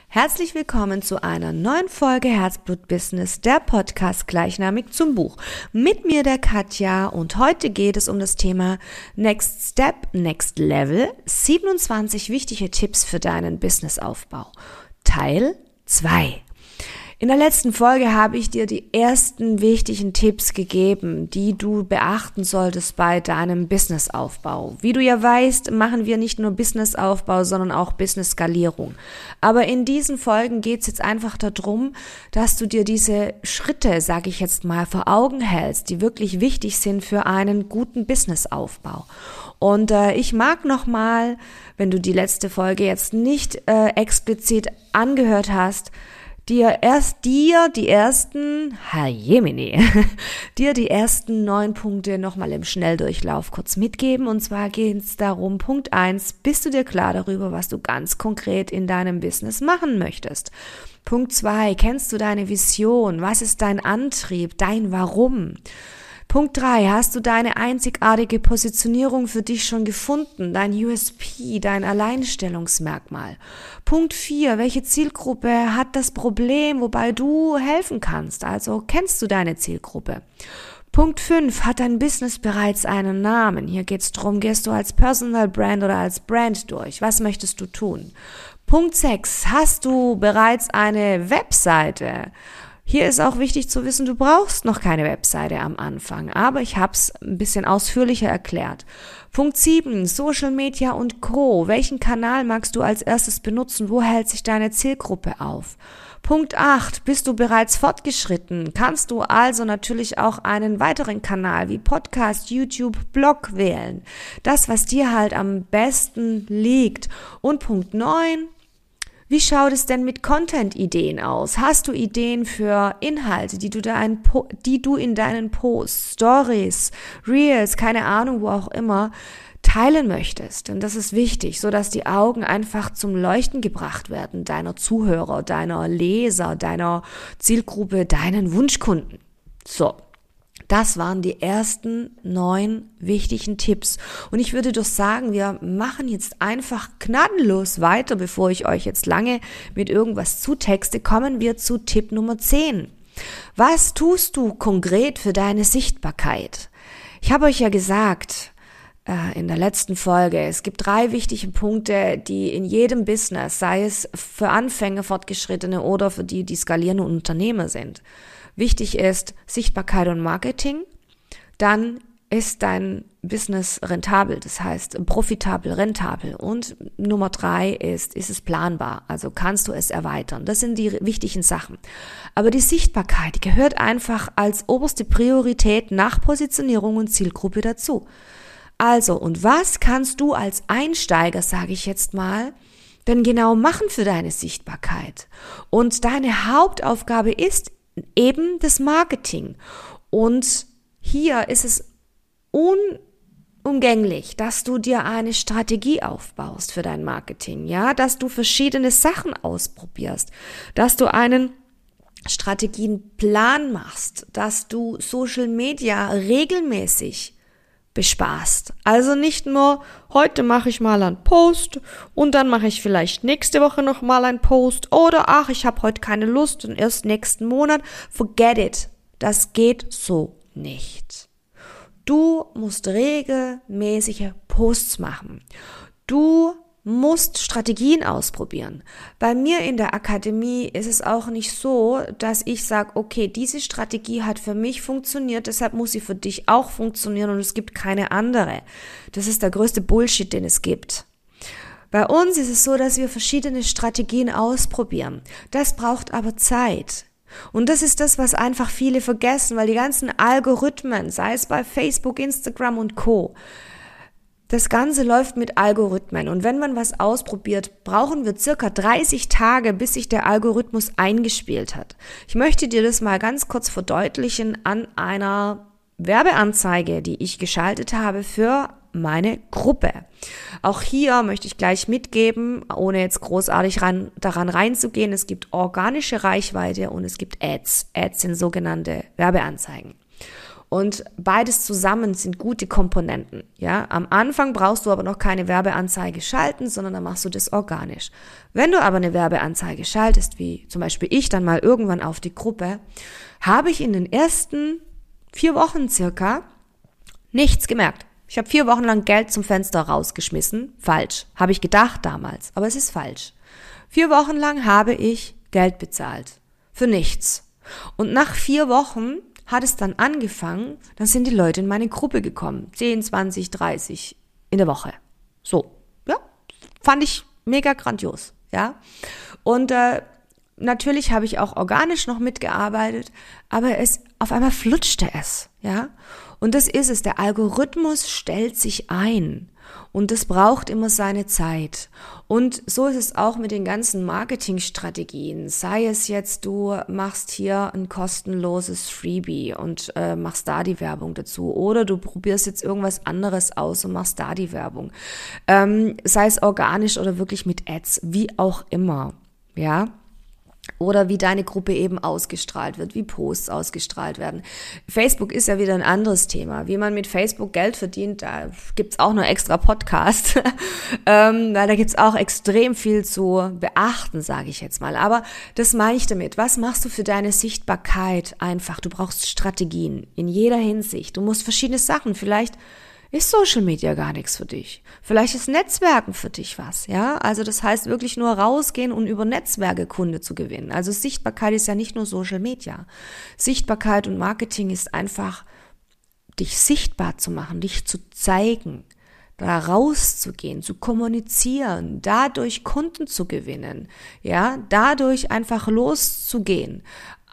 Herzlich willkommen zu einer neuen Folge Herzblut Business, der Podcast gleichnamig zum Buch. Mit mir der Katja und heute geht es um das Thema Next Step, Next Level, 27 wichtige Tipps für deinen Businessaufbau. Teil 2. In der letzten Folge habe ich dir die ersten wichtigen Tipps gegeben, die du beachten solltest bei deinem Businessaufbau. Wie du ja weißt, machen wir nicht nur Businessaufbau, sondern auch Business-Skalierung. Aber in diesen Folgen geht es jetzt einfach darum, dass du dir diese Schritte, sage ich jetzt mal, vor Augen hältst, die wirklich wichtig sind für einen guten Businessaufbau. Und ich mag nochmal, wenn du die letzte Folge jetzt nicht explizit angehört hast, dir die ersten 9 Punkte nochmal im Schnelldurchlauf kurz mitgeben. Und zwar geht es darum, Punkt 1, bist du dir klar darüber, was du ganz konkret in deinem Business machen möchtest? Punkt 2, kennst du deine Vision? Was ist dein Antrieb, dein Warum? Punkt 3, hast du deine einzigartige Positionierung für dich schon gefunden, dein USP, dein Alleinstellungsmerkmal? Punkt 4, welche Zielgruppe hat das Problem, wobei du helfen kannst? Also kennst du deine Zielgruppe? Punkt 5, hat dein Business bereits einen Namen? Hier geht es darum, gehst du als Personal Brand oder als Brand durch? Was möchtest du tun? Punkt 6, hast du bereits eine Webseite? Hier ist auch wichtig zu wissen, du brauchst noch keine Webseite am Anfang, aber ich habe es ein bisschen ausführlicher erklärt. Punkt 7, Social Media und Co. Welchen Kanal magst du als erstes benutzen? Wo hält sich deine Zielgruppe auf? Punkt 8, bist du bereits fortgeschritten? Kannst du also natürlich auch einen weiteren Kanal wie Podcast, YouTube, Blog wählen? Das, was dir halt am besten liegt. Und Punkt 9, wie schaut es denn mit Content-Ideen aus? Hast du Ideen für Inhalte, die du in deinen Posts, Stories, Reels, keine Ahnung, wo auch immer, teilen möchtest? Und das ist wichtig, so dass die Augen einfach zum Leuchten gebracht werden, deiner Zuhörer, deiner Leser, deiner Zielgruppe, deinen Wunschkunden. So. Das waren die ersten 9 wichtigen Tipps. Und ich würde doch sagen, wir machen jetzt einfach gnadenlos weiter, bevor ich euch jetzt lange mit irgendwas zutexte, kommen wir zu Tipp Nummer 10. Was tust du konkret für deine Sichtbarkeit? Ich habe euch ja gesagt, in der letzten Folge, es gibt 3 wichtige Punkte, die in jedem Business, sei es für Anfänger, Fortgeschrittene oder für die skalierende Unternehmer sind, wichtig ist Sichtbarkeit und Marketing. Dann ist dein Business rentabel, das heißt profitabel, rentabel. Und Nummer 3 ist es planbar, also kannst du es erweitern. Das sind die wichtigen Sachen. Aber die Sichtbarkeit, die gehört einfach als oberste Priorität nach Positionierung und Zielgruppe dazu. Also, und was kannst du als Einsteiger, sage ich jetzt mal, denn genau machen für deine Sichtbarkeit? Und deine Hauptaufgabe ist eben das Marketing. Und hier ist es unumgänglich, dass du dir eine Strategie aufbaust für dein Marketing, ja, dass du verschiedene Sachen ausprobierst, dass du einen Strategienplan machst, dass du Social Media regelmäßig bespaßt. Also nicht nur, heute mache ich mal einen Post und dann mache ich vielleicht nächste Woche noch mal einen Post oder ach, ich habe heute keine Lust und erst nächsten Monat. Forget it. Das geht so nicht. Du musst regelmäßige Posts machen. Du musst Strategien ausprobieren. Bei mir in der Akademie ist es auch nicht so, dass ich sage, okay, diese Strategie hat für mich funktioniert, deshalb muss sie für dich auch funktionieren und es gibt keine andere. Das ist der größte Bullshit, den es gibt. Bei uns ist es so, dass wir verschiedene Strategien ausprobieren. Das braucht aber Zeit. Und das ist das, was einfach viele vergessen, weil die ganzen Algorithmen, sei es bei Facebook, Instagram und Co., das Ganze läuft mit Algorithmen und wenn man was ausprobiert, brauchen wir circa 30 Tage, bis sich der Algorithmus eingespielt hat. Ich möchte dir das mal ganz kurz verdeutlichen an einer Werbeanzeige, die ich geschaltet habe für meine Gruppe. Auch hier möchte ich gleich mitgeben, ohne jetzt großartig daran reinzugehen, es gibt organische Reichweite und es gibt Ads. Ads sind sogenannte Werbeanzeigen. Und beides zusammen sind gute Komponenten. Ja, am Anfang brauchst du aber noch keine Werbeanzeige schalten, sondern dann machst du das organisch. Wenn du aber eine Werbeanzeige schaltest, wie zum Beispiel ich dann mal irgendwann auf die Gruppe, habe ich in den ersten 4 Wochen circa nichts gemerkt. Ich habe 4 Wochen lang Geld zum Fenster rausgeschmissen. Falsch. Habe ich gedacht damals. Aber es ist falsch. 4 Wochen lang habe ich Geld bezahlt. Für nichts. Und nach 4 Wochen hat es dann angefangen, dann sind die Leute in meine Gruppe gekommen. 10, 20, 30 in der Woche. So. Ja. Fand ich mega grandios. Ja. Und natürlich habe ich auch organisch noch mitgearbeitet, aber auf einmal flutschte es, ja. Und das ist es, der Algorithmus stellt sich ein und das braucht immer seine Zeit. Und so ist es auch mit den ganzen Marketingstrategien. Sei es jetzt, du machst hier ein kostenloses Freebie und machst da die Werbung dazu, oder du probierst jetzt irgendwas anderes aus und machst da die Werbung. Sei es organisch oder wirklich mit Ads, wie auch immer, ja. Oder wie deine Gruppe eben ausgestrahlt wird, wie Posts ausgestrahlt werden. Facebook ist ja wieder ein anderes Thema. Wie man mit Facebook Geld verdient, da gibt's auch noch extra Podcast, weil da gibt's auch extrem viel zu beachten, sage ich jetzt mal. Aber das meine ich damit. Was machst du für deine Sichtbarkeit einfach? Du brauchst Strategien in jeder Hinsicht. Du musst verschiedene Sachen, vielleicht ist Social Media gar nichts für dich. Vielleicht ist Netzwerken für dich was, ja? Also das heißt wirklich nur rausgehen und über Netzwerke Kunde zu gewinnen. Also Sichtbarkeit ist ja nicht nur Social Media. Sichtbarkeit und Marketing ist einfach, dich sichtbar zu machen, dich zu zeigen, da rauszugehen, zu kommunizieren, dadurch Kunden zu gewinnen, ja? Dadurch einfach loszugehen,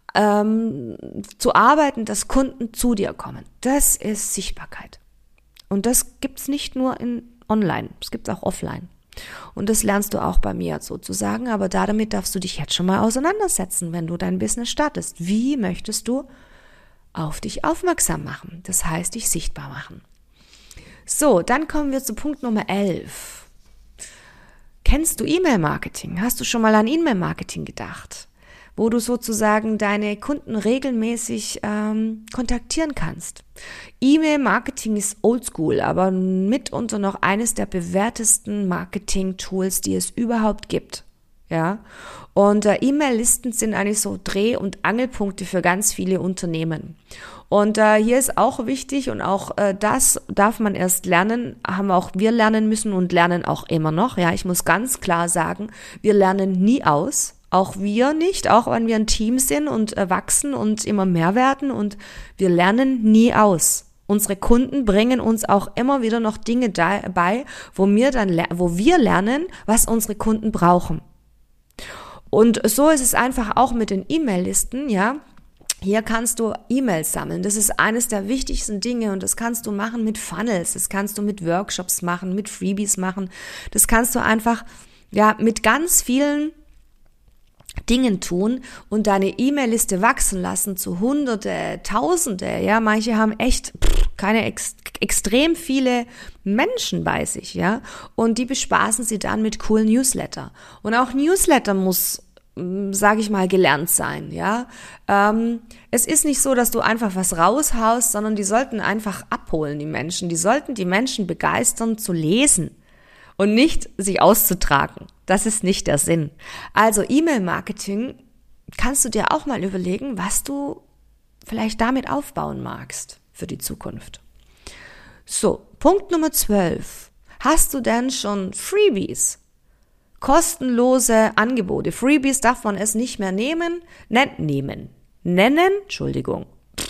zu arbeiten, dass Kunden zu dir kommen. Das ist Sichtbarkeit. Und das gibt's nicht nur in online, es gibt's auch offline. Und das lernst du auch bei mir sozusagen, aber damit darfst du dich jetzt schon mal auseinandersetzen, wenn du dein Business startest. Wie möchtest du auf dich aufmerksam machen? Das heißt, dich sichtbar machen. So, dann kommen wir zu Punkt Nummer 11. Kennst du E-Mail-Marketing? Hast du schon mal an E-Mail-Marketing gedacht? Wo du sozusagen deine Kunden regelmäßig kontaktieren kannst. E-Mail-Marketing ist oldschool, aber mitunter noch eines der bewährtesten Marketing-Tools, die es überhaupt gibt. Ja, und E-Mail-Listen sind eigentlich so Dreh- und Angelpunkte für ganz viele Unternehmen. Und hier ist auch wichtig und auch das darf man erst lernen, haben auch wir lernen müssen und lernen auch immer noch. Ja, ich muss ganz klar sagen, wir lernen nie aus. Auch wir nicht, auch wenn wir ein Team sind und wachsen und immer mehr werden, und wir lernen nie aus. Unsere Kunden bringen uns auch immer wieder noch Dinge bei, wo wir lernen, was unsere Kunden brauchen. Und so ist es einfach auch mit den E-Mail-Listen, ja. Hier kannst du E-Mails sammeln. Das ist eines der wichtigsten Dinge, und das kannst du machen mit Funnels, das kannst du mit Workshops machen, mit Freebies machen. Das kannst du einfach, ja, mit ganz vielen Dingen tun und deine E-Mail-Liste wachsen lassen zu Hunderte, Tausende, ja, manche haben echt extrem viele Menschen bei sich, ja, und die bespaßen sie dann mit coolen Newsletter. Und auch Newsletter muss, sage ich mal, gelernt sein, ja. Es ist nicht so, dass du einfach was raushaust, sondern die sollten einfach abholen, die Menschen. Die sollten die Menschen begeistern zu lesen und nicht sich auszutragen. Das ist nicht der Sinn. Also E-Mail-Marketing kannst du dir auch mal überlegen, was du vielleicht damit aufbauen magst für die Zukunft. So, Punkt Nummer 12. Hast du denn schon Freebies? Kostenlose Angebote. Freebies darf man es nicht mehr nennen, Entschuldigung.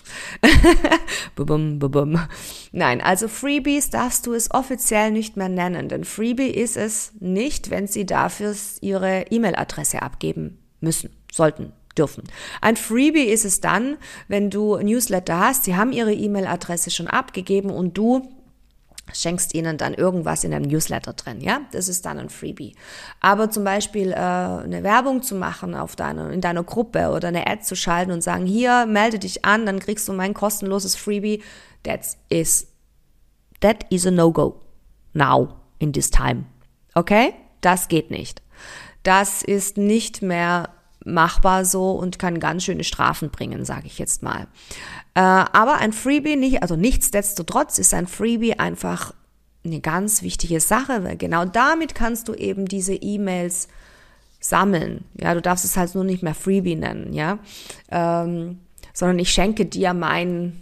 Nein, also Freebies darfst du es offiziell nicht mehr nennen, denn Freebie ist es nicht, wenn sie dafür ihre E-Mail-Adresse abgeben müssen, sollten, dürfen. Ein Freebie ist es dann, wenn du Newsletter hast, sie haben ihre E-Mail-Adresse schon abgegeben und du schenkst ihnen dann irgendwas in einem Newsletter drin, ja, das ist dann ein Freebie. Aber zum Beispiel eine Werbung zu machen in deiner Gruppe oder eine Ad zu schalten und sagen, hier, melde dich an, dann kriegst du mein kostenloses Freebie, that is a no-go now in this time, okay? Das geht nicht. Das ist nicht mehr machbar so und kann ganz schöne Strafen bringen, sage ich jetzt mal. Aber ein Freebie, nichtsdestotrotz ist ein Freebie einfach eine ganz wichtige Sache, weil genau damit kannst du eben diese E-Mails sammeln. Ja, du darfst es halt nur nicht mehr Freebie nennen, ja, sondern ich schenke dir mein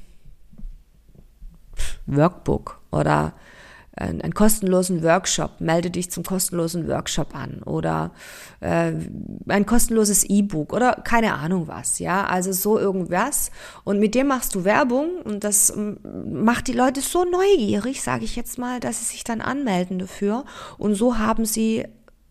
Workbook oder einen kostenlosen Workshop, melde dich zum kostenlosen Workshop an oder ein kostenloses E-Book oder keine Ahnung was, ja, also so irgendwas und mit dem machst du Werbung und das macht die Leute so neugierig, sage ich jetzt mal, dass sie sich dann anmelden dafür und so haben sie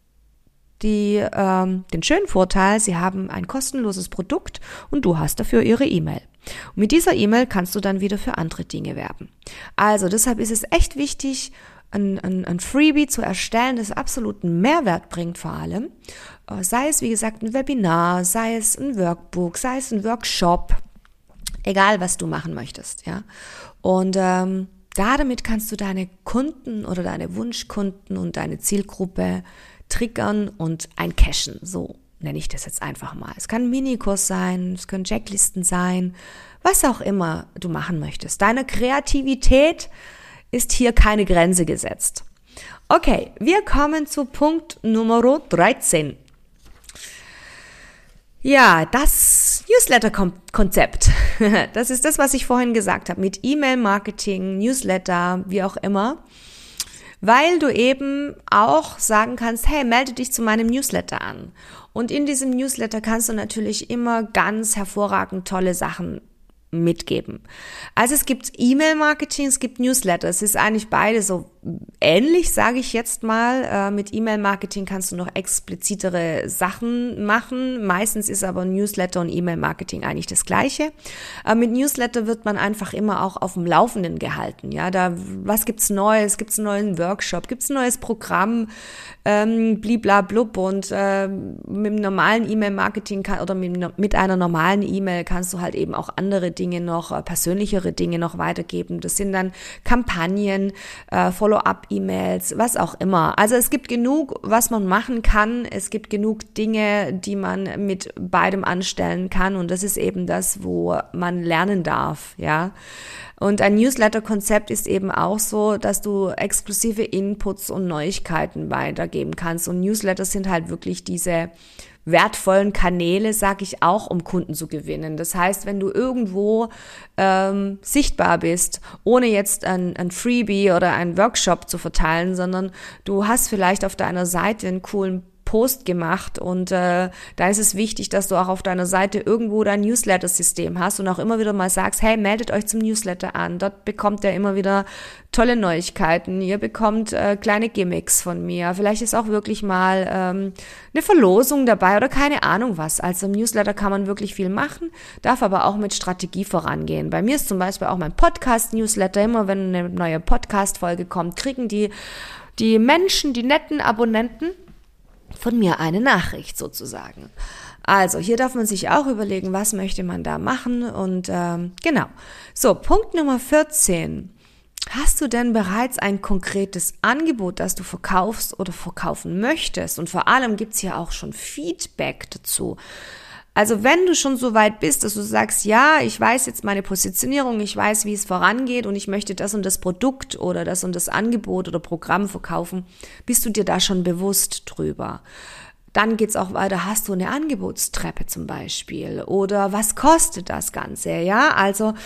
den schönen Vorteil, sie haben ein kostenloses Produkt und du hast dafür ihre E-Mail. Und mit dieser E-Mail kannst du dann wieder für andere Dinge werben. Also deshalb ist es echt wichtig, ein Freebie zu erstellen, das absoluten Mehrwert bringt vor allem. Sei es, wie gesagt, ein Webinar, sei es ein Workbook, sei es ein Workshop, egal was du machen möchtest. Ja. Und damit kannst du deine Kunden oder deine Wunschkunden und deine Zielgruppe triggern und eincashen, so nenne ich das jetzt einfach mal. Es kann ein Minikurs sein, es können Checklisten sein, was auch immer du machen möchtest. Deiner Kreativität ist hier keine Grenze gesetzt. Okay, wir kommen zu Punkt Nummer 13. Ja, das Newsletter-Konzept. Das ist das, was ich vorhin gesagt habe, mit E-Mail-Marketing, Newsletter, wie auch immer. Weil du eben auch sagen kannst, hey, melde dich zu meinem Newsletter an. Und in diesem Newsletter kannst du natürlich immer ganz hervorragend tolle Sachen mitgeben. Also es gibt E-Mail-Marketing, es gibt Newsletter. Es ist eigentlich beide so ähnlich, sage ich jetzt mal. Mit E-Mail-Marketing kannst du noch explizitere Sachen machen. Meistens ist aber Newsletter und E-Mail-Marketing eigentlich das Gleiche. Mit Newsletter wird man einfach immer auch auf dem Laufenden gehalten. Ja, was gibt's Neues? Gibt's einen neuen Workshop? Gibt's ein neues Programm? Bliblablub. Und mit dem normalen E-Mail-Marketing oder mit einer normalen E-Mail kannst du halt eben auch andere Dinge noch, persönlichere Dinge noch weitergeben. Das sind dann Kampagnen, Follow-up-E-Mails, was auch immer. Also es gibt genug, was man machen kann. Es gibt genug Dinge, die man mit beidem anstellen kann. Und das ist eben das, wo man lernen darf, ja. Und ein Newsletter-Konzept ist eben auch so, dass du exklusive Inputs und Neuigkeiten weitergeben kannst. Und Newsletter sind halt wirklich diese wertvollen Kanäle, sag ich auch, um Kunden zu gewinnen. Das heißt, wenn du irgendwo sichtbar bist, ohne jetzt ein Freebie oder einen Workshop zu verteilen, sondern du hast vielleicht auf deiner Seite einen coolen Post gemacht und da ist es wichtig, dass du auch auf deiner Seite irgendwo dein Newsletter-System hast und auch immer wieder mal sagst, hey, meldet euch zum Newsletter an. Dort bekommt ihr immer wieder tolle Neuigkeiten. Ihr bekommt kleine Gimmicks von mir. Vielleicht ist auch wirklich mal eine Verlosung dabei oder keine Ahnung was. Also im Newsletter kann man wirklich viel machen, darf aber auch mit Strategie vorangehen. Bei mir ist zum Beispiel auch mein Podcast-Newsletter. Immer wenn eine neue Podcast-Folge kommt, kriegen die Menschen, die netten Abonnenten, von mir eine Nachricht sozusagen. Also hier darf man sich auch überlegen, was möchte man da machen und genau. So, Punkt Nummer 14. Hast du denn bereits ein konkretes Angebot, das du verkaufst oder verkaufen möchtest? Und vor allem gibt's hier auch schon Feedback dazu. Also wenn du schon so weit bist, dass du sagst, ja, ich weiß jetzt meine Positionierung, ich weiß, wie es vorangeht und ich möchte das und das Produkt oder das und das Angebot oder Programm verkaufen, bist du dir da schon bewusst drüber. Dann geht's auch weiter, hast du eine Angebotstreppe zum Beispiel oder was kostet das Ganze, ja? Also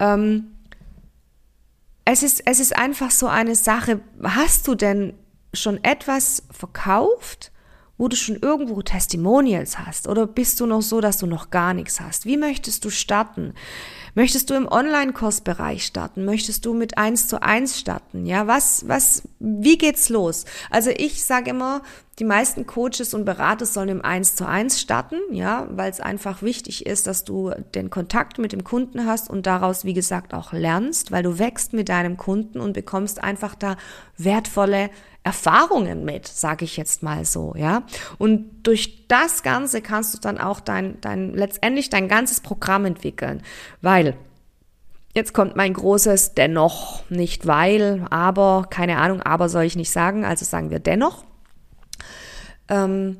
es ist einfach so eine Sache, hast du denn schon etwas verkauft, wo du schon irgendwo Testimonials hast oder bist du noch so, dass du noch gar nichts hast? Wie möchtest du starten? Möchtest du im Online-Kursbereich starten? Möchtest du mit 1:1 starten? Ja, wie geht's los? Also ich sage immer, die meisten Coaches und Berater sollen im 1:1 starten, ja, weil es einfach wichtig ist, dass du den Kontakt mit dem Kunden hast und daraus, wie gesagt, auch lernst, weil du wächst mit deinem Kunden und bekommst einfach da wertvolle Erfahrungen mit, sage ich jetzt mal so, ja. Und durch das Ganze kannst du dann auch letztendlich dein ganzes Programm entwickeln, weil jetzt kommt mein großes Dennoch, nicht weil, aber, keine Ahnung, aber soll ich nicht sagen, also sagen wir dennoch.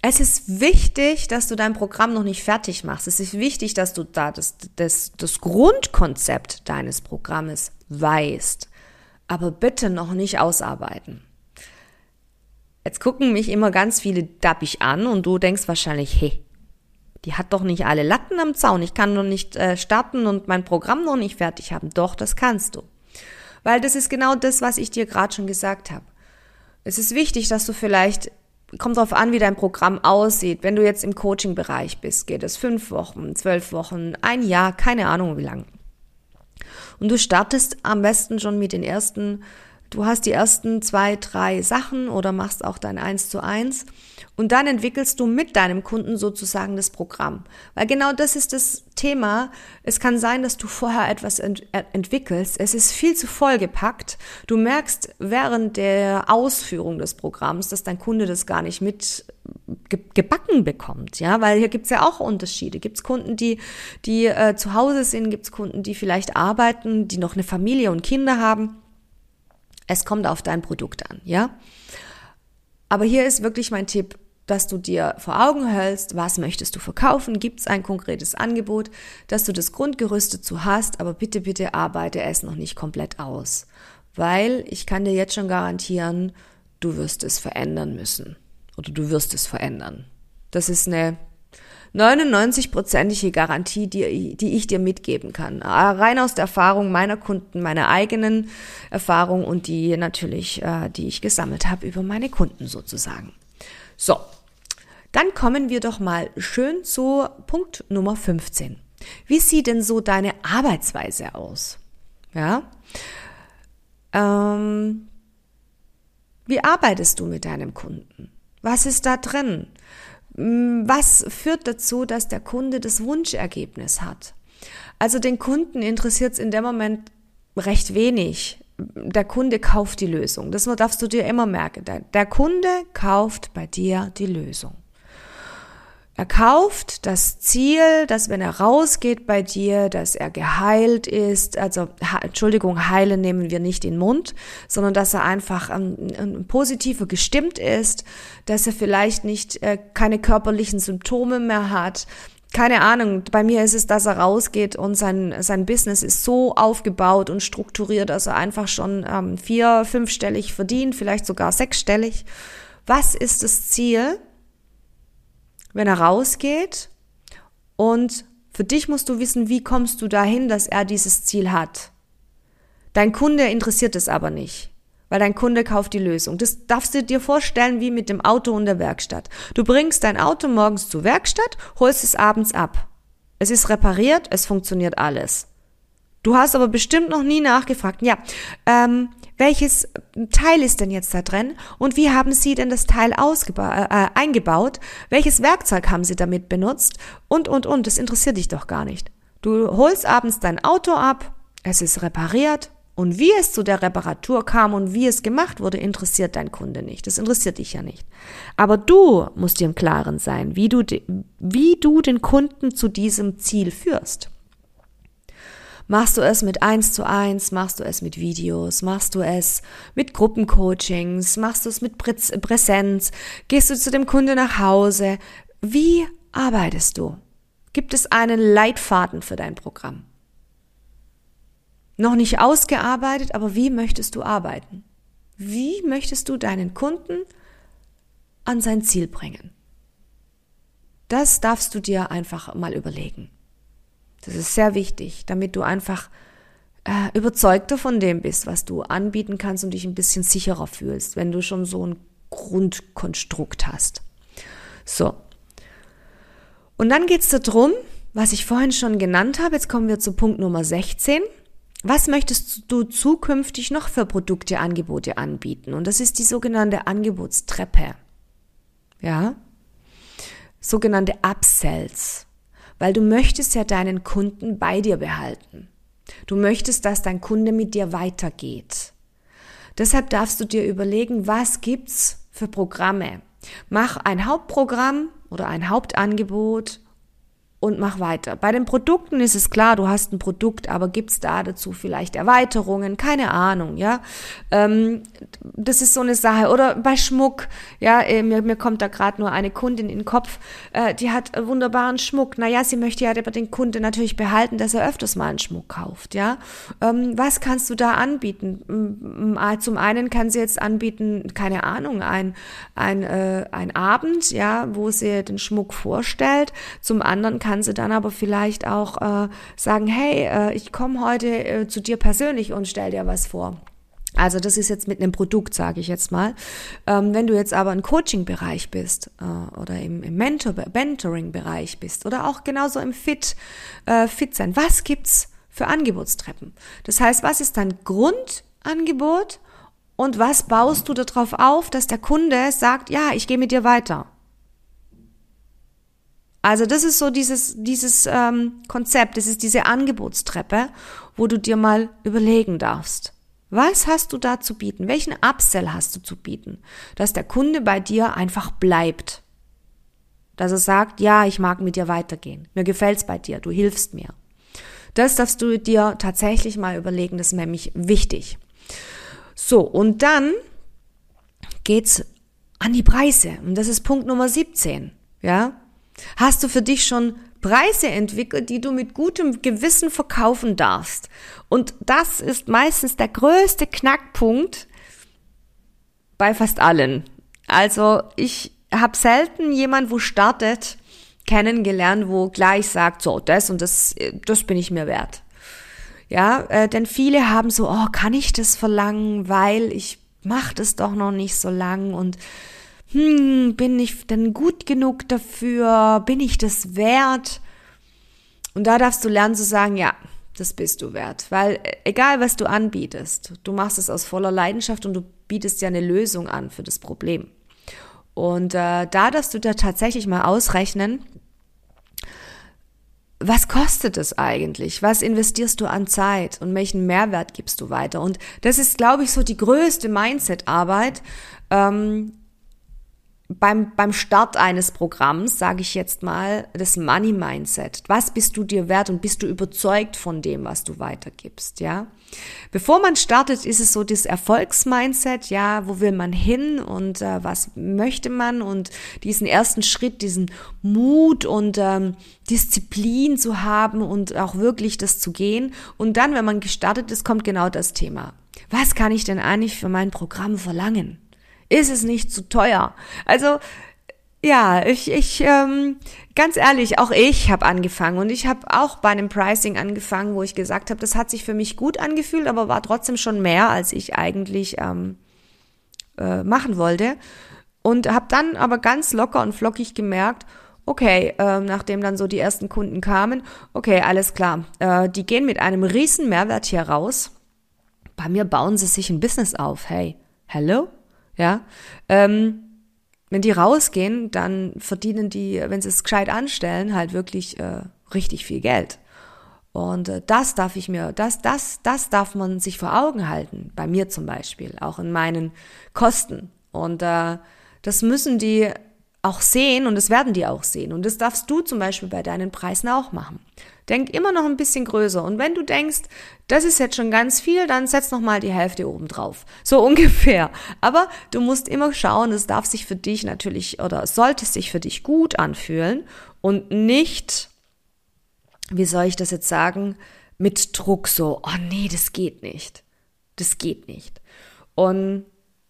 Es ist wichtig, dass du dein Programm noch nicht fertig machst. Es ist wichtig, dass du da das Grundkonzept deines Programmes weißt. Aber bitte noch nicht ausarbeiten. Jetzt gucken mich immer ganz viele dappig an und du denkst wahrscheinlich, hey, die hat doch nicht alle Latten am Zaun. Ich kann noch nicht starten und mein Programm noch nicht fertig haben. Doch, das kannst du. Weil das ist genau das, was ich dir gerade schon gesagt habe. Es ist wichtig, dass du vielleicht, kommt drauf an, wie dein Programm aussieht. Wenn du jetzt im Coaching-Bereich bist, geht es 5 Wochen, 12 Wochen, ein Jahr, keine Ahnung wie lang. Und du startest am besten schon mit du hast die ersten 2, 3 Sachen oder machst auch dein 1:1 und dann entwickelst du mit deinem Kunden sozusagen das Programm. Weil genau das ist das Thema. Es kann sein, dass du vorher etwas entwickelst. Es ist viel zu vollgepackt. Du merkst während der Ausführung des Programms, dass dein Kunde das gar nicht mit gebacken bekommt, ja, weil hier gibt's ja auch Unterschiede. Gibt's Kunden, die zu Hause sind, gibt's Kunden, die vielleicht arbeiten, die noch eine Familie und Kinder haben. Es kommt auf dein Produkt an, ja. Aber hier ist wirklich mein Tipp, dass du dir vor Augen hältst, was möchtest du verkaufen, gibt's ein konkretes Angebot, dass du das Grundgerüst dazu hast, aber bitte, bitte arbeite es noch nicht komplett aus. Weil ich kann dir jetzt schon garantieren, du wirst es verändern müssen. Oder du wirst es verändern. Das ist eine 99%ige Garantie, die ich dir mitgeben kann. Rein aus der Erfahrung meiner Kunden, meiner eigenen Erfahrung und die natürlich, die ich gesammelt habe über meine Kunden sozusagen. So, dann kommen wir doch mal schön zu Punkt Nummer 15. Wie sieht denn so deine Arbeitsweise aus? Ja? Wie arbeitest du mit deinem Kunden? Was ist da drin? Was führt dazu, dass der Kunde das Wunschergebnis hat? Also den Kunden interessiert es in dem Moment recht wenig. Der Kunde kauft die Lösung. Das darfst du dir immer merken. Der Kunde kauft bei dir die Lösung. Er kauft das Ziel, dass wenn er rausgeht bei dir, dass er geheilt ist, also heilen nehmen wir nicht in den Mund, sondern dass er einfach positiver gestimmt ist, dass er vielleicht nicht keine körperlichen Symptome mehr hat. Keine Ahnung, bei mir ist es, dass er rausgeht und sein Business ist so aufgebaut und strukturiert, dass er einfach schon 4-, 5-stellig verdient, vielleicht sogar 6-stellig. Was ist das Ziel? Wenn er rausgeht und für dich musst du wissen, wie kommst du dahin, dass er dieses Ziel hat. Dein Kunde interessiert es aber nicht, weil dein Kunde kauft die Lösung. Das darfst du dir vorstellen wie mit dem Auto und der Werkstatt. Du bringst dein Auto morgens zur Werkstatt, holst es abends ab. Es ist repariert, es funktioniert alles. Du hast aber bestimmt noch nie nachgefragt, welches Teil ist denn jetzt da drin und wie haben Sie denn das Teil eingebaut? Welches Werkzeug haben Sie damit benutzt? Und. Das interessiert dich doch gar nicht. Du holst abends dein Auto ab, es ist repariert und wie es zu der Reparatur kam und wie es gemacht wurde, interessiert dein Kunde nicht. Das interessiert dich ja nicht. Aber du musst dir im Klaren sein, wie du den Kunden zu diesem Ziel führst. Machst du es mit 1:1, machst du es mit Videos, machst du es mit Gruppencoachings, machst du es mit Präsenz, gehst du zu dem Kunde nach Hause? Wie arbeitest du? Gibt es einen Leitfaden für dein Programm? Noch nicht ausgearbeitet, aber wie möchtest du arbeiten? Wie möchtest du deinen Kunden an sein Ziel bringen? Das darfst du dir einfach mal überlegen. Das ist sehr wichtig, damit du einfach überzeugter von dem bist, was du anbieten kannst und dich ein bisschen sicherer fühlst, wenn du schon so ein Grundkonstrukt hast. So. Und dann geht's darum, was ich vorhin schon genannt habe, jetzt kommen wir zu Punkt Nummer 16. Was möchtest du zukünftig noch für Produkte, Angebote anbieten? Und das ist die sogenannte Angebotstreppe. Ja? Sogenannte Upsells. Weil du möchtest ja deinen Kunden bei dir behalten. Du möchtest, dass dein Kunde mit dir weitergeht. Deshalb darfst du dir überlegen, was gibt's für Programme. Mach ein Hauptprogramm oder ein Hauptangebot und mach weiter. Bei den Produkten ist es klar, du hast ein Produkt, aber gibt's da dazu vielleicht Erweiterungen? Keine Ahnung, ja. Das ist so eine Sache. Oder bei Schmuck, ja, mir kommt da gerade nur eine Kundin in den Kopf, die hat wunderbaren Schmuck. Naja, sie möchte ja aber den Kunden natürlich behalten, dass er öfters mal einen Schmuck kauft, ja. Was kannst du da anbieten? Zum einen kann sie jetzt anbieten, keine Ahnung, ein Abend, ja, wo sie den Schmuck vorstellt. Zum anderen kann sie dann aber vielleicht auch sagen, hey, ich komme heute zu dir persönlich und stell dir was vor. Also das ist jetzt mit einem Produkt, sage ich jetzt mal. Wenn du jetzt aber im Coaching-Bereich bist oder im Mentoring-Bereich bist oder auch genauso im Fit sein, was gibt's für Angebotstreppen? Das heißt, was ist dein Grundangebot und was baust du darauf auf, dass der Kunde sagt, ja, ich gehe mit dir weiter? Also das ist so dieses Konzept, das ist diese Angebotstreppe, wo du dir mal überlegen darfst. Was hast du da zu bieten? Welchen Upsell hast du zu bieten? Dass der Kunde bei dir einfach bleibt. Dass er sagt, ja, ich mag mit dir weitergehen. Mir gefällt's bei dir, du hilfst mir. Das darfst du dir tatsächlich mal überlegen, das ist nämlich wichtig. So, und dann geht's an die Preise. Und das ist Punkt Nummer 17. Ja? Hast du für dich schon Preise entwickelt, die du mit gutem Gewissen verkaufen darfst? Und das ist meistens der größte Knackpunkt bei fast allen. Also ich habe selten jemand, wo startet, kennengelernt, wo gleich sagt, so, das und das bin ich mir wert. Ja, denn viele haben so, oh, kann ich das verlangen, weil ich mache das doch noch nicht so lang und bin ich denn gut genug dafür? Bin ich das wert? Und da darfst du lernen zu sagen, ja, das bist du wert. Weil egal, was du anbietest, du machst es aus voller Leidenschaft und du bietest ja eine Lösung an für das Problem. Und da darfst du da tatsächlich mal ausrechnen, was kostet es eigentlich? Was investierst du an Zeit und welchen Mehrwert gibst du weiter? Und das ist, glaube ich, so die größte Mindset-Arbeit, beim Start eines Programms, sage ich jetzt mal, das Money Mindset. Was bist du dir wert und bist du überzeugt von dem, was du weitergibst, ja? Bevor man startet, ist es so das Erfolgsmindset, ja, wo will man hin und was möchte man und diesen ersten Schritt, diesen Mut und Disziplin zu haben und auch wirklich das zu gehen. Und dann, wenn man gestartet ist, kommt genau das Thema. Was kann ich denn eigentlich für mein Programm verlangen? Ist es nicht zu teuer? Also, ja, ganz ehrlich, auch ich habe angefangen und ich habe auch bei einem Pricing angefangen, wo ich gesagt habe, das hat sich für mich gut angefühlt, aber war trotzdem schon mehr, als ich eigentlich machen wollte. Und habe dann aber ganz locker und flockig gemerkt, okay, nachdem dann so die ersten Kunden kamen, okay, alles klar, die gehen mit einem riesen Mehrwert hier raus. Bei mir bauen sie sich ein Business auf. Hey, hello? Ja, wenn die rausgehen, dann verdienen die, wenn sie es gescheit anstellen, halt wirklich richtig viel Geld. Und das darf darf man sich vor Augen halten, bei mir zum Beispiel, auch in meinen Kosten. Und das müssen die auch sehen und das werden die auch sehen. Und das darfst du zum Beispiel bei deinen Preisen auch machen. Denk immer noch ein bisschen größer. Und wenn du denkst, das ist jetzt schon ganz viel, dann setz noch mal die Hälfte oben drauf. So ungefähr. Aber du musst immer schauen, es darf sich für dich natürlich oder sollte sich für dich gut anfühlen und nicht, wie soll ich das jetzt sagen, mit Druck so, oh nee, das geht nicht. Das geht nicht. Und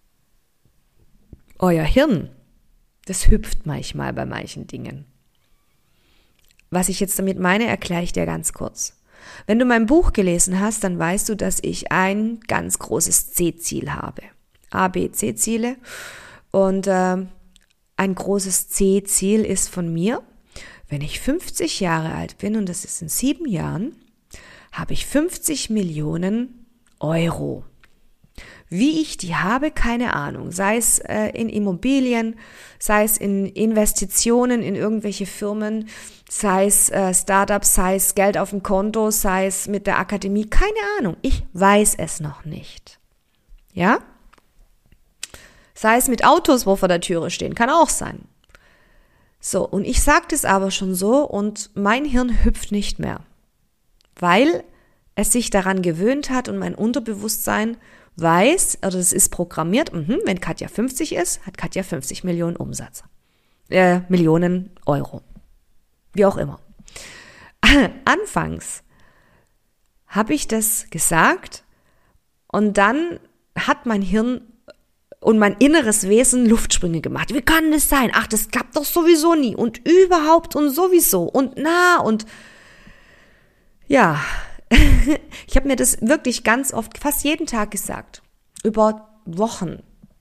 euer Hirn, das hüpft manchmal bei manchen Dingen. Was ich jetzt damit meine, erkläre ich dir ganz kurz. Wenn du mein Buch gelesen hast, dann weißt du, dass ich ein ganz großes C-Ziel habe. A, B, C-Ziele. Und ein großes C-Ziel ist von mir, wenn ich 50 Jahre alt bin, und das ist in 7 Jahren, habe ich 50 Millionen Euro. Wie ich die habe, keine Ahnung. Sei es in Immobilien, sei es in Investitionen in irgendwelche Firmen, sei es Startups, sei es Geld auf dem Konto, sei es mit der Akademie, keine Ahnung. Ich weiß es noch nicht. Ja? Sei es mit Autos, wo vor der Türe stehen, kann auch sein. So, und ich sage das aber schon so und mein Hirn hüpft nicht mehr, weil es sich daran gewöhnt hat und mein Unterbewusstsein weiß, oder es ist programmiert, wenn Katja 50 ist, hat Katja 50 Millionen Umsatz. Millionen Euro. Wie auch immer. Anfangs habe ich das gesagt und dann hat mein Hirn und mein inneres Wesen Luftsprünge gemacht. Wie kann das sein? Ach, das klappt doch sowieso nie und überhaupt und sowieso und und ja, ich habe mir das wirklich ganz oft, fast jeden Tag gesagt, über Wochen.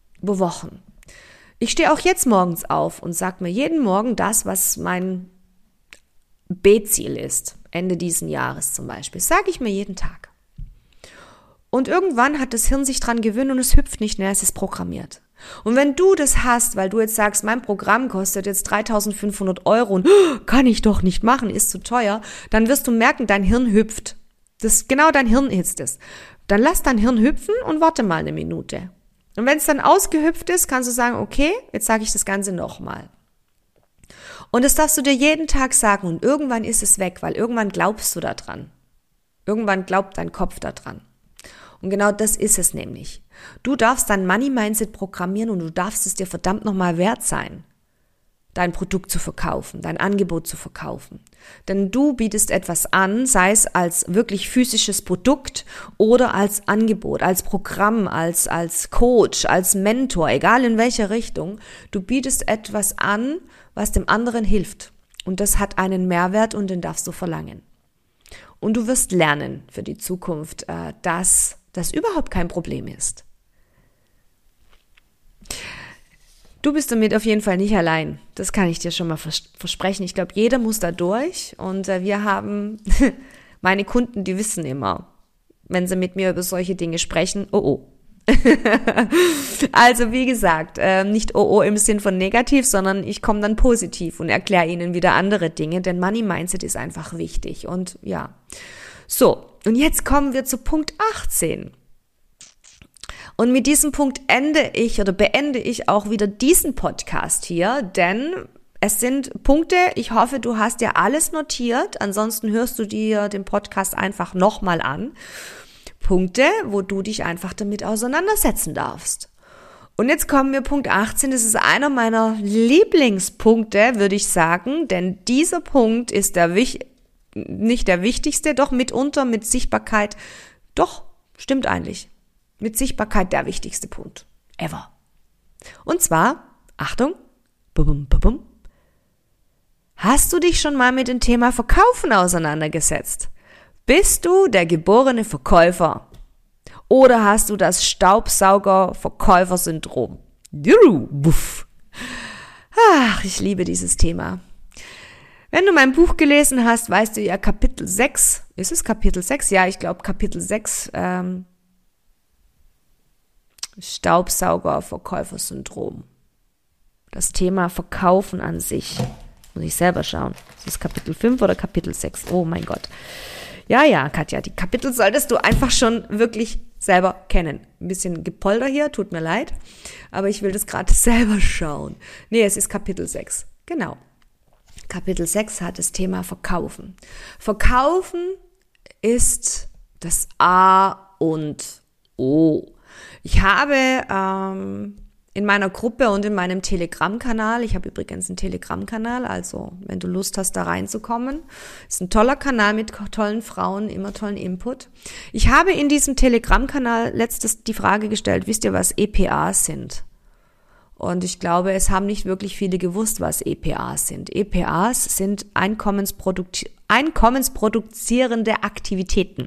Ich stehe auch jetzt morgens auf und sage mir jeden Morgen das, was mein B-Ziel ist, Ende diesen Jahres zum Beispiel, sage ich mir jeden Tag. Und irgendwann hat das Hirn sich dran gewöhnt und es hüpft nicht mehr, es ist programmiert. Und wenn du das hast, weil du jetzt sagst, mein Programm kostet jetzt 3.500 Euro und kann ich doch nicht machen, ist zu teuer, dann wirst du merken, dein Hirn hüpft. Genau dein Hirn ist es. Dann lass dein Hirn hüpfen und warte mal eine Minute. Und wenn es dann ausgehüpft ist, kannst du sagen, okay, jetzt sage ich das Ganze nochmal. Und das darfst du dir jeden Tag sagen und irgendwann ist es weg, weil irgendwann glaubst du da dran. Irgendwann glaubt dein Kopf da dran. Und genau das ist es nämlich. Du darfst dein Money-Mindset programmieren und du darfst es dir verdammt nochmal wert sein, dein Produkt zu verkaufen, dein Angebot zu verkaufen. Denn du bietest etwas an, sei es als wirklich physisches Produkt oder als Angebot, als Programm, als Coach, als Mentor, egal in welcher Richtung. Du bietest etwas an, was dem anderen hilft. Und das hat einen Mehrwert und den darfst du verlangen. Und du wirst lernen für die Zukunft, dass das überhaupt kein Problem ist. Du bist damit auf jeden Fall nicht allein. Das kann ich dir schon mal versprechen. Ich glaube, jeder muss da durch. Und wir haben, meine Kunden, die wissen immer, wenn sie mit mir über solche Dinge sprechen, oh. Also wie gesagt, nicht oh im Sinn von negativ, sondern ich komme dann positiv und erkläre ihnen wieder andere Dinge, denn Money Mindset ist einfach wichtig. Und ja, so, und jetzt kommen wir zu Punkt 18. Und mit diesem Punkt beende ich auch wieder diesen Podcast hier, denn es sind Punkte, ich hoffe, du hast dir alles notiert, ansonsten hörst du dir den Podcast einfach nochmal an. Punkte, wo du dich einfach damit auseinandersetzen darfst. Und jetzt kommen wir Punkt 18, das ist einer meiner Lieblingspunkte, würde ich sagen, denn dieser Punkt ist nicht der wichtigste, doch mitunter mit Sichtbarkeit, doch, stimmt eigentlich, mit Sichtbarkeit der wichtigste Punkt ever. Und zwar, Achtung, hast du dich schon mal mit dem Thema Verkaufen auseinandergesetzt? Bist du der geborene Verkäufer? Oder hast du das Staubsauger-Verkäufer-Syndrom? Ach, ich liebe dieses Thema. Wenn du mein Buch gelesen hast, weißt du ja Kapitel 6. Ist es Kapitel 6? Ja, ich glaube Kapitel 6. Staubsauger-Verkäufer-Syndrom. Das Thema Verkaufen an sich. Muss ich selber schauen. Ist es Kapitel 5 oder Kapitel 6? Oh mein Gott. Ja, Katja, die Kapitel solltest du einfach schon wirklich selber kennen. Ein bisschen Gepolter hier, tut mir leid, aber ich will das gerade selber schauen. Nee, es ist Kapitel 6, genau. Kapitel 6 hat das Thema Verkaufen. Verkaufen ist das A und O. Ich habe in meiner Gruppe und in meinem Telegram-Kanal, ich habe übrigens einen Telegram-Kanal, also wenn du Lust hast, da reinzukommen, ist ein toller Kanal mit tollen Frauen, immer tollen Input. Ich habe in diesem Telegram-Kanal letztens die Frage gestellt, wisst ihr, was EPAs sind? Und ich glaube, es haben nicht wirklich viele gewusst, was EPAs sind. EPAs sind einkommensproduzierende Aktivitäten.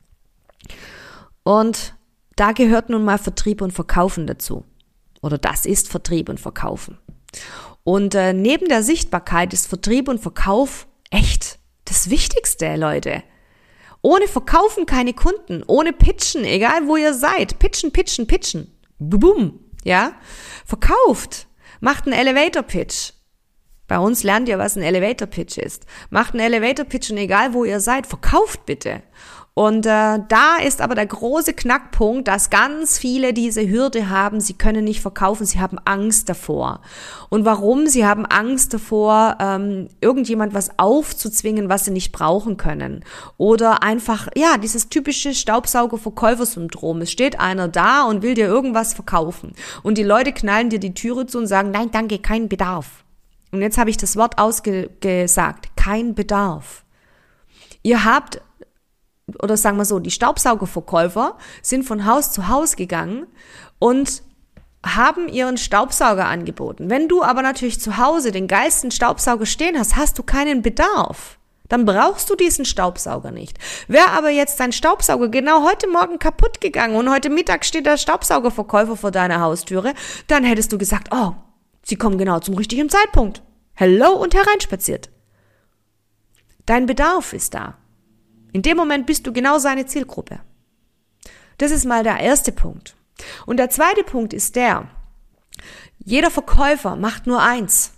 Und da gehört nun mal Vertrieb und Verkaufen dazu. Oder das ist Vertrieb und Verkaufen. Und neben der Sichtbarkeit ist Vertrieb und Verkauf echt das Wichtigste, Leute. Ohne Verkaufen keine Kunden, ohne Pitchen, egal wo ihr seid. Pitchen. Bum, ja. Verkauft. Macht einen Elevator-Pitch. Bei uns lernt ihr, was ein Elevator-Pitch ist. Macht einen Elevator-Pitch und egal wo ihr seid, verkauft bitte. Und da ist aber der große Knackpunkt, dass ganz viele diese Hürde haben, sie können nicht verkaufen, sie haben Angst davor. Und warum? Sie haben Angst davor, irgendjemand was aufzuzwingen, was sie nicht brauchen können. Oder einfach, ja, dieses typische Staubsauger-Verkäufer-Syndrom. Es steht einer da und will dir irgendwas verkaufen. Und die Leute knallen dir die Türe zu und sagen, nein, danke, kein Bedarf. Und jetzt habe ich das Wort ausgesagt, kein Bedarf. Ihr habt, oder sagen wir so, die Staubsaugerverkäufer sind von Haus zu Haus gegangen und haben ihren Staubsauger angeboten. Wenn du aber natürlich zu Hause den geilsten Staubsauger stehen hast, hast du keinen Bedarf. Dann brauchst du diesen Staubsauger nicht. Wäre aber jetzt dein Staubsauger genau heute Morgen kaputt gegangen und heute Mittag steht der Staubsaugerverkäufer vor deiner Haustüre, dann hättest du gesagt, oh, sie kommen genau zum richtigen Zeitpunkt. Hello und hereinspaziert. Dein Bedarf ist da. In dem Moment bist du genau seine Zielgruppe. Das ist mal der erste Punkt. Und der zweite Punkt ist jeder Verkäufer macht nur eins.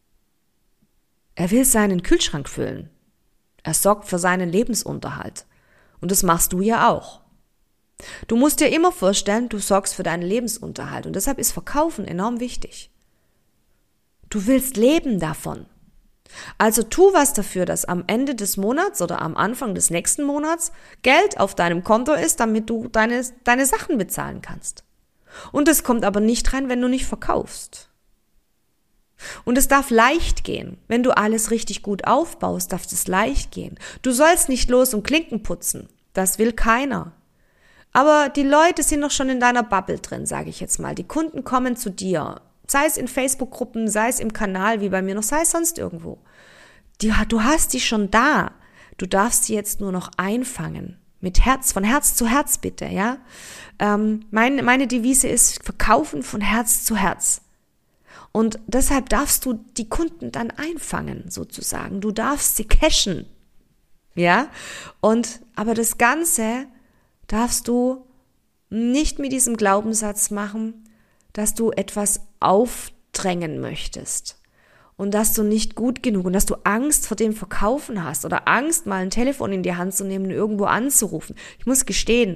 Er will seinen Kühlschrank füllen. Er sorgt für seinen Lebensunterhalt. Und das machst du ja auch. Du musst dir immer vorstellen, du sorgst für deinen Lebensunterhalt. Und deshalb ist Verkaufen enorm wichtig. Du willst leben davon. Also tu was dafür, dass am Ende des Monats oder am Anfang des nächsten Monats Geld auf deinem Konto ist, damit du deine Sachen bezahlen kannst. Und es kommt aber nicht rein, wenn du nicht verkaufst. Und es darf leicht gehen. Wenn du alles richtig gut aufbaust, darf es leicht gehen. Du sollst nicht los und Klinken putzen. Das will keiner. Aber die Leute sind noch schon in deiner Bubble drin, sage ich jetzt mal. Die Kunden kommen zu dir. Sei es in Facebook-Gruppen, sei es im Kanal wie bei mir noch, sei es sonst irgendwo. Du hast die schon da. Du darfst sie jetzt nur noch einfangen. Mit Herz, von Herz zu Herz bitte, ja. Meine Devise ist Verkaufen von Herz zu Herz. Und deshalb darfst du die Kunden dann einfangen, sozusagen. Du darfst sie cashen, ja. Aber das Ganze darfst du nicht mit diesem Glaubenssatz machen, dass du etwas aufdrängen möchtest und dass du nicht gut genug und dass du Angst vor dem Verkaufen hast oder Angst, mal ein Telefon in die Hand zu nehmen und irgendwo anzurufen. Ich muss gestehen,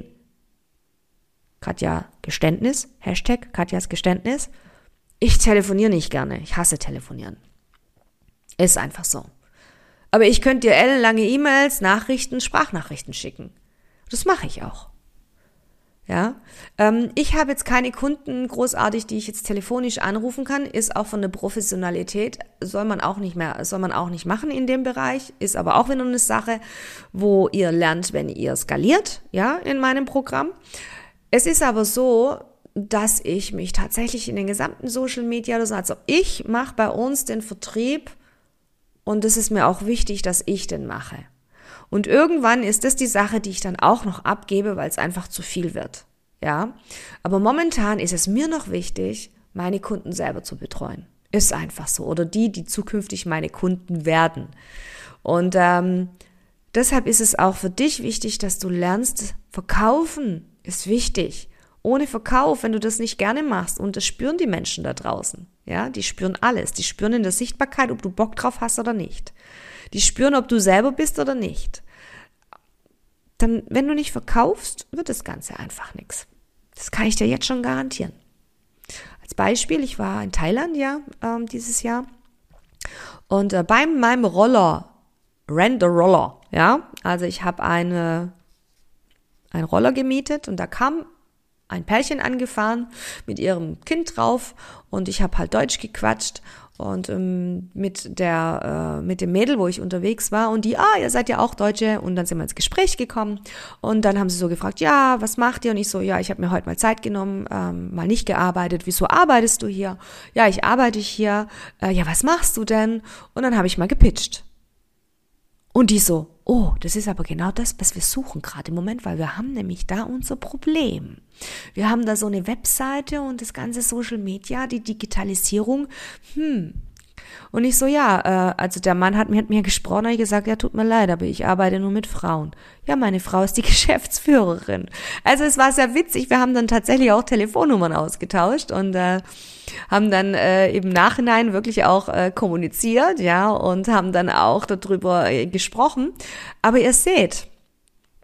Katja Geständnis, Hashtag Katjas Geständnis, ich telefoniere nicht gerne, ich hasse telefonieren. Ist einfach so. Aber ich könnte dir ellenlange E-Mails, Nachrichten, Sprachnachrichten schicken. Das mache ich auch. Ja, ich habe jetzt keine Kunden großartig, die ich jetzt telefonisch anrufen kann, ist auch von der Professionalität, soll man auch nicht machen in dem Bereich, ist aber auch wieder eine Sache, wo ihr lernt, wenn ihr skaliert, ja, in meinem Programm. Es ist aber so, dass ich mich tatsächlich in den gesamten Social Media, also ich mache bei uns den Vertrieb und es ist mir auch wichtig, dass ich den mache. Und irgendwann ist das die Sache, die ich dann auch noch abgebe, weil es einfach zu viel wird. Ja, aber momentan ist es mir noch wichtig, meine Kunden selber zu betreuen. Ist einfach so. Oder die zukünftig meine Kunden werden. Und deshalb ist es auch für dich wichtig, dass du lernst, verkaufen ist wichtig. Ohne Verkauf, wenn du das nicht gerne machst, und das spüren die Menschen da draußen. Ja, die spüren alles. Die spüren in der Sichtbarkeit, ob du Bock drauf hast oder nicht. Die spüren, ob du selber bist oder nicht. Dann, wenn du nicht verkaufst, wird das Ganze einfach nichts. Das kann ich dir jetzt schon garantieren. Als Beispiel, ich war in Thailand dieses Jahr und bei meinem Roller, Rent a Roller, ja, also ich habe einen Roller gemietet und da kam ein Pärchen angefahren mit ihrem Kind drauf und ich habe halt Deutsch gequatscht und mit dem Mädel, wo ich unterwegs war und die, ihr seid ja auch Deutsche, und dann sind wir ins Gespräch gekommen und dann haben sie so gefragt, ja, was macht ihr? Und ich so, ja, ich habe mir heute mal Zeit genommen, mal nicht gearbeitet. Wieso arbeitest du hier? Ja, ich arbeite hier. Ja, was machst du denn? Und dann habe ich mal gepitcht. Und die so, oh, das ist aber genau das, was wir suchen gerade im Moment, weil wir haben nämlich da unser Problem. Wir haben da so eine Webseite und das ganze Social Media, die Digitalisierung, Und ich so, ja, also der Mann hat mit mir gesprochen, und gesagt, ja, tut mir leid, aber ich arbeite nur mit Frauen. Ja, meine Frau ist die Geschäftsführerin. Also es war sehr witzig, wir haben dann tatsächlich auch Telefonnummern ausgetauscht und haben dann im Nachhinein wirklich auch kommuniziert, ja, und haben dann auch darüber gesprochen. Aber ihr seht,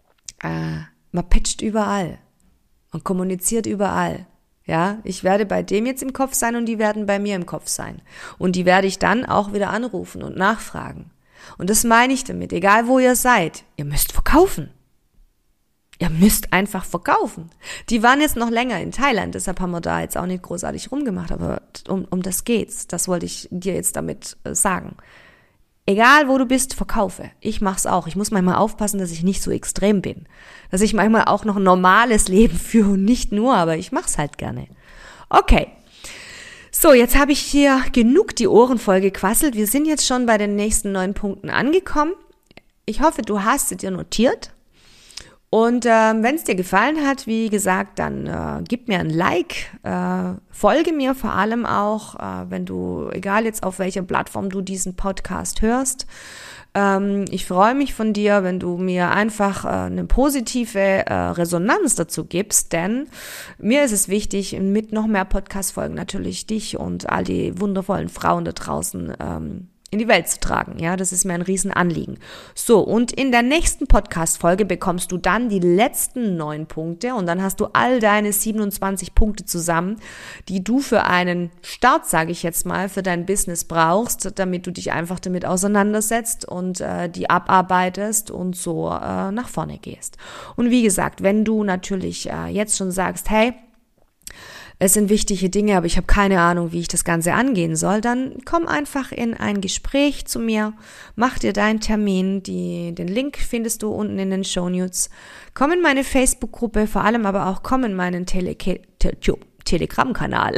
man pitcht überall. Man kommuniziert überall. Ja, ich werde bei dem jetzt im Kopf sein und die werden bei mir im Kopf sein. Und die werde ich dann auch wieder anrufen und nachfragen. Und das meine ich damit, egal wo ihr seid, ihr müsst verkaufen. Ihr müsst einfach verkaufen. Die waren jetzt noch länger in Thailand, deshalb haben wir da jetzt auch nicht großartig rumgemacht, aber um das geht's. Das wollte ich dir jetzt damit sagen. Egal wo du bist, verkaufe. Ich mach's auch. Ich muss manchmal aufpassen, dass ich nicht so extrem bin. Dass ich manchmal auch noch ein normales Leben führe und nicht nur, aber ich mach's halt gerne. Okay. So, jetzt habe ich hier genug die Ohren voll gequasselt. Wir sind jetzt schon bei den nächsten 9 Punkten angekommen. Ich hoffe, du hast sie dir notiert. Und wenn es dir gefallen hat, wie gesagt, dann gib mir ein Like, folge mir vor allem auch, wenn du, egal jetzt auf welcher Plattform du diesen Podcast hörst. Ich freue mich von dir, wenn du mir einfach eine positive Resonanz dazu gibst, denn mir ist es wichtig, mit noch mehr Podcast-Folgen natürlich dich und all die wundervollen Frauen da draußen in die Welt zu tragen. Ja, das ist mir ein Riesenanliegen. So, und in der nächsten Podcast-Folge bekommst du dann die letzten 9 Punkte und dann hast du all deine 27 Punkte zusammen, die du für einen Start, sage ich jetzt mal, für dein Business brauchst, damit du dich einfach damit auseinandersetzt und die abarbeitest und so nach vorne gehst. Und wie gesagt, wenn du natürlich jetzt schon sagst, hey, es sind wichtige Dinge, aber ich habe keine Ahnung, wie ich das Ganze angehen soll, dann komm einfach in ein Gespräch zu mir, mach dir deinen Termin, den Link findest du unten in den Shownotes, komm in meine Facebook-Gruppe, vor allem aber auch komm in meinen Telegram-Kanal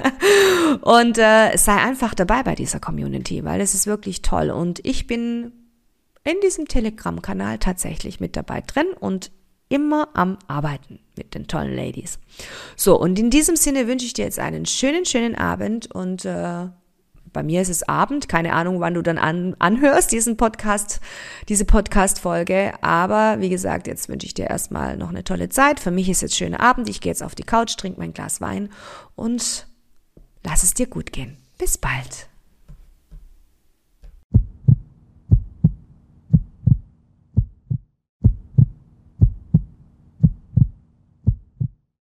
und sei einfach dabei bei dieser Community, weil es ist wirklich toll und ich bin in diesem Telegram-Kanal tatsächlich mit dabei drin und immer am Arbeiten mit den tollen Ladies. So, und in diesem Sinne wünsche ich dir jetzt einen schönen Abend und bei mir ist es Abend, keine Ahnung, wann du dann anhörst diese Podcast-Folge, aber wie gesagt, jetzt wünsche ich dir erstmal noch eine tolle Zeit. Für mich ist jetzt schöner Abend, ich gehe jetzt auf die Couch, trinke mein Glas Wein und lass es dir gut gehen. Bis bald.